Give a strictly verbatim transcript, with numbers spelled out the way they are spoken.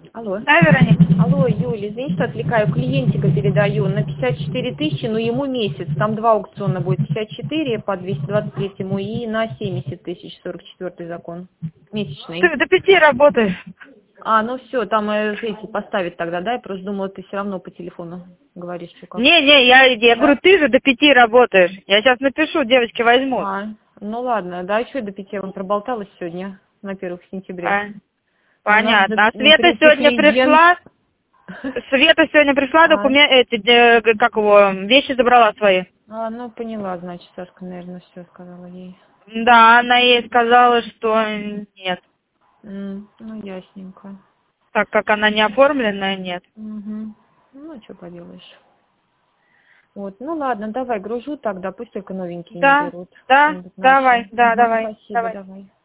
Алло. Да, Вероника? Алло, Юля, извини, что отвлекаю, клиентика передаю на пятьдесят четыре тысячи, но ему месяц, там два аукциона будет, пятьдесят четыре по двести двадцать третьему и на семьдесят тысяч, сорок четвёртый закон, месячный. Ты до пяти работаешь. А, ну все, там э, эти поставить тогда, да, я просто думала, ты все равно по телефону говоришь, что как. Не, не, я, я Да? говорю, ты же до пяти работаешь. Я сейчас напишу, девочки возьмут. А, ну ладно, да, что до пяти, я вам проболталась сегодня, на первого сентября. А, Ну, у нас понятно. А на Света третий сегодня клиент. пришла. Света сегодня пришла, А, документы, эти, э, как его, вещи забрала свои. а, ну поняла, значит, Сашка, наверное, все сказала ей. Да, она ей сказала, что нет. М, ну, ясненько. Так как она не оформленная, нет. Угу. Ну, что поделаешь. Вот, ну ладно, давай, гружу тогда, пусть только новенькие не Да, берут да, что-нибудь давай, наше. да, Угу, давай, спасибо, давай. давай.